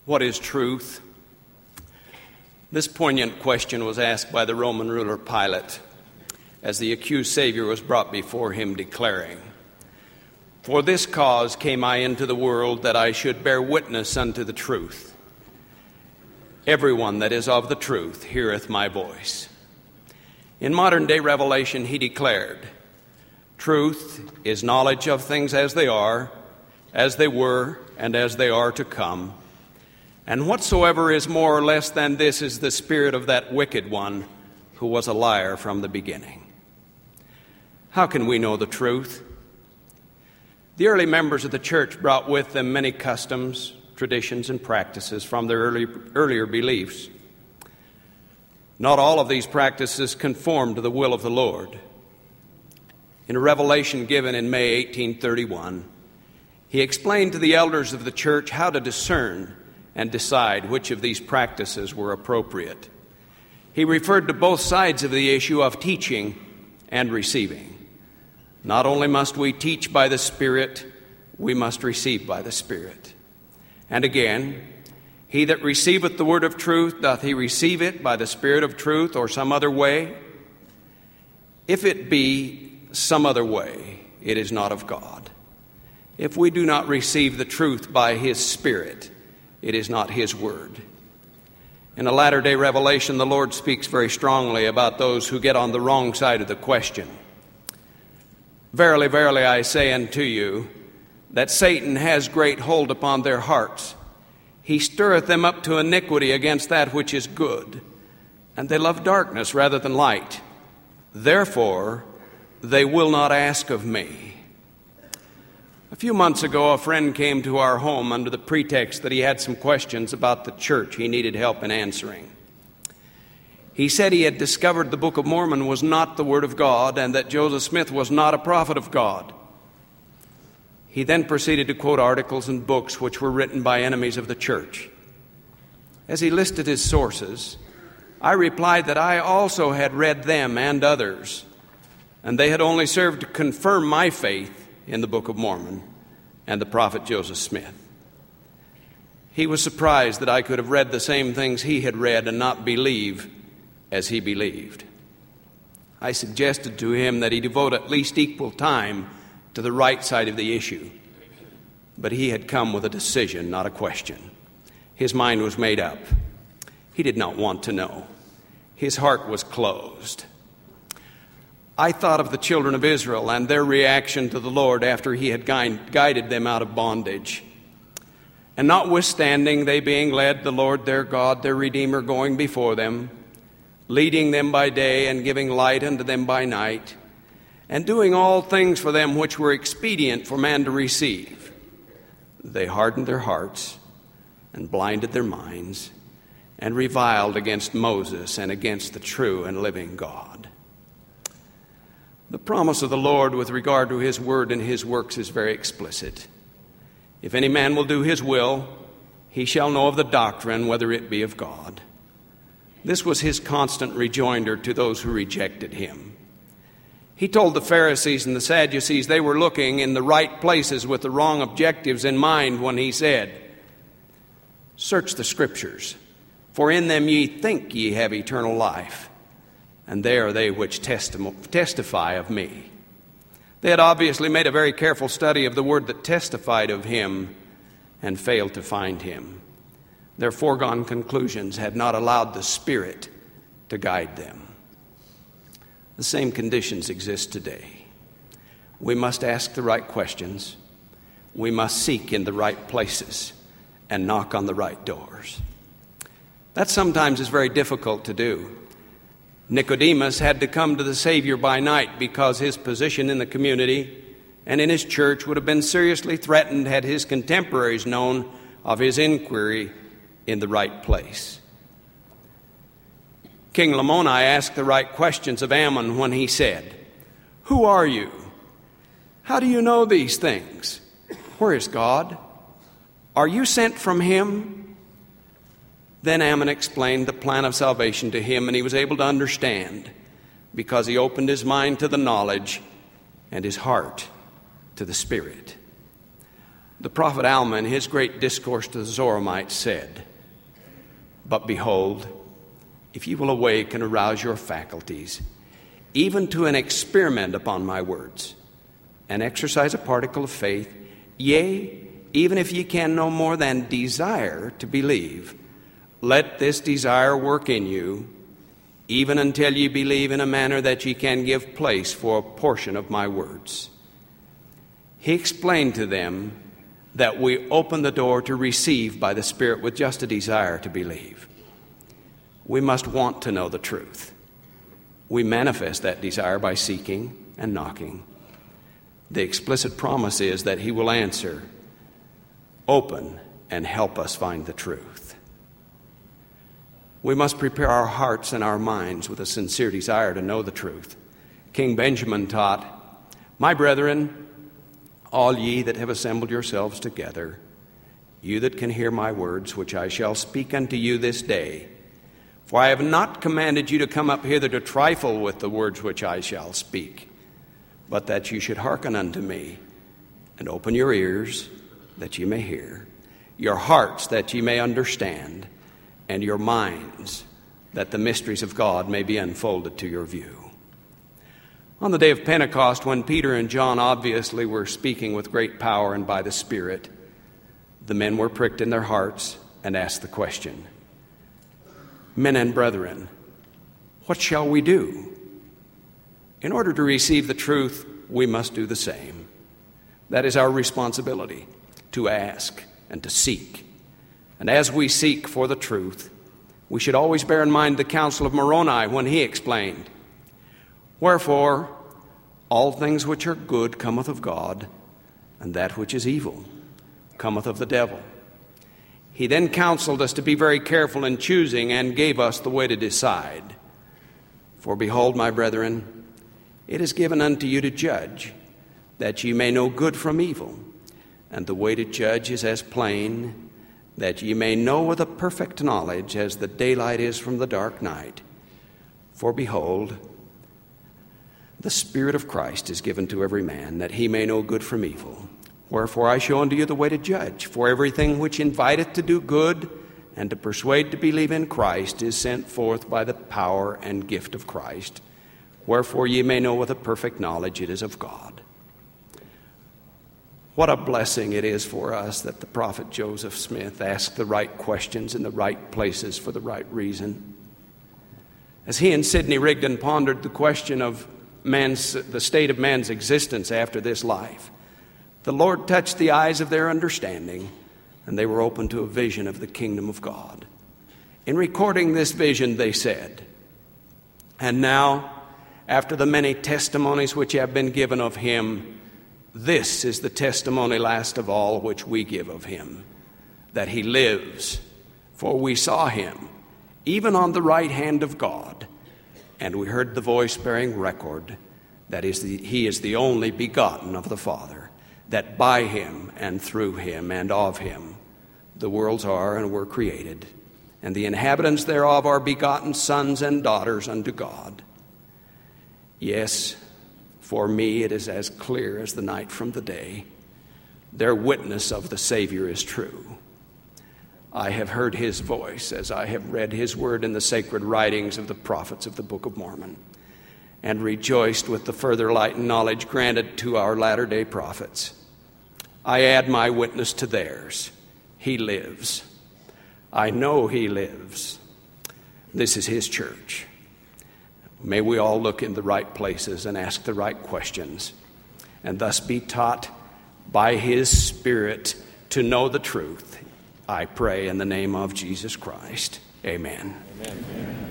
What is truth? This poignant question was asked by the Roman ruler Pilate as the accused Savior was brought before him, declaring, "For this cause came I into the world, that I should bear witness unto the truth. Everyone that is of the truth heareth my voice." In modern-day revelation, he declared, "Truth is knowledge of things as they are, as they were, and as they are to come. And whatsoever is more or less than this is the spirit of that wicked one who was a liar from the beginning." How can we know the truth? The early members of the church brought with them many customs, traditions, and practices from their earlier beliefs. Not all of these practices conformed to the will of the Lord. In a revelation given in May 1831, he explained to the elders of the church how to discern and decide which of these practices were appropriate. He referred to both sides of the issue of teaching and receiving. Not only must we teach by the Spirit, we must receive by the Spirit. And again, he that receiveth the word of truth, doth he receive it by the Spirit of truth or some other way? If it be some other way, it is not of God. If we do not receive the truth by his Spirit, it is not his word. In a latter-day revelation, the Lord speaks very strongly about those who get on the wrong side of the question. "Verily, verily, I say unto you, that Satan has great hold upon their hearts. He stirreth them up to iniquity against that which is good, and they love darkness rather than light. Therefore, they will not ask of me." A few months ago, a friend came to our home under the pretext that he had some questions about the church he needed help in answering. He said he had discovered the Book of Mormon was not the Word of God and that Joseph Smith was not a prophet of God. He then proceeded to quote articles and books which were written by enemies of the church. As he listed his sources, I replied that I also had read them and others, and they had only served to confirm my faith in the Book of Mormon and the prophet Joseph Smith. He was surprised that I could have read the same things he had read and not believe as he believed. I suggested to him that he devote at least equal time to the right side of the issue, but he had come with a decision, not a question. His mind was made up. He did not want to know. His heart was closed. I thought of the children of Israel and their reaction to the Lord after he had guided them out of bondage. And notwithstanding they being led, the Lord their God, their Redeemer, going before them, leading them by day and giving light unto them by night, and doing all things for them which were expedient for man to receive, they hardened their hearts and blinded their minds and reviled against Moses and against the true and living God. The promise of the Lord with regard to his word and his works is very explicit. If any man will do his will, he shall know of the doctrine, whether it be of God. This was his constant rejoinder to those who rejected him. He told the Pharisees and the Sadducees they were looking in the right places with the wrong objectives in mind when he said, "Search the Scriptures, for in them ye think ye have eternal life, and they are they which testify of me." They had obviously made a very careful study of the word that testified of him and failed to find him. Their foregone conclusions had not allowed the Spirit to guide them. The same conditions exist today. We must ask the right questions. We must seek in the right places and knock on the right doors. That sometimes is very difficult to do. Nicodemus had to come to the Savior by night because his position in the community and in his church would have been seriously threatened had his contemporaries known of his inquiry in the right place. King Lamoni asked the right questions of Ammon when he said, "Who are you? How do you know these things? Where is God? Are you sent from him?" Then Ammon explained the plan of salvation to him, and he was able to understand because he opened his mind to the knowledge and his heart to the Spirit. The prophet Alma, in his great discourse to the Zoramites, said, "But behold, if you will awake and arouse your faculties, even to an experiment upon my words, and exercise a particle of faith, yea, even if ye can no more than desire to believe, let this desire work in you, even until ye believe in a manner that ye can give place for a portion of my words." He explained to them that we open the door to receive by the Spirit with just a desire to believe. We must want to know the truth. We manifest that desire by seeking and knocking. The explicit promise is that He will answer, open, and help us find the truth. We must prepare our hearts and our minds with a sincere desire to know the truth. King Benjamin taught, "My brethren, all ye that have assembled yourselves together, you that can hear my words, which I shall speak unto you this day, for I have not commanded you to come up hither to trifle with the words which I shall speak, but that you should hearken unto me, and open your ears that ye may hear, your hearts that ye may understand, and your minds that the mysteries of God may be unfolded to your view." On the day of Pentecost, when Peter and John obviously were speaking with great power and by the Spirit, the men were pricked in their hearts and asked the question, "Men and brethren, what shall we do?" In order to receive the truth, we must do the same. That is our responsibility, to ask and to seek. And as we seek for the truth, we should always bear in mind the counsel of Moroni when he explained, "Wherefore, all things which are good cometh of God, and that which is evil cometh of the devil." He then counseled us to be very careful in choosing and gave us the way to decide. "For behold, my brethren, it is given unto you to judge, that ye may know good from evil. And the way to judge is as plain, that ye may know with a perfect knowledge, as the daylight is from the dark night. For behold, the Spirit of Christ is given to every man, that he may know good from evil. Wherefore I show unto you the way to judge. For everything which inviteth to do good and to persuade to believe in Christ is sent forth by the power and gift of Christ. Wherefore ye may know with a perfect knowledge it is of God." What a blessing it is for us that the prophet Joseph Smith asked the right questions in the right places for the right reason. As he and Sidney Rigdon pondered the question of the state of man's existence after this life, the Lord touched the eyes of their understanding, and they were open to a vision of the kingdom of God. In recording this vision, they said, "And now, after the many testimonies which have been given of him, this is the testimony last of all which we give of him, that he lives. For we saw him, even on the right hand of God, and we heard the voice bearing record, that he is the only begotten of the Father, that by him and through him and of him the worlds are and were created, and the inhabitants thereof are begotten sons and daughters unto God. Yes, for me it is as clear as the night from the day. Their witness of the Savior is true. I have heard his voice as I have read his word in the sacred writings of the prophets of the Book of Mormon, and rejoiced with the further light and knowledge granted to our latter-day prophets. I add my witness to theirs. He lives. I know he lives. This is his church. May we all look in the right places and ask the right questions, and thus be taught by his Spirit to know the truth. I pray in the name of Jesus Christ. Amen. Amen.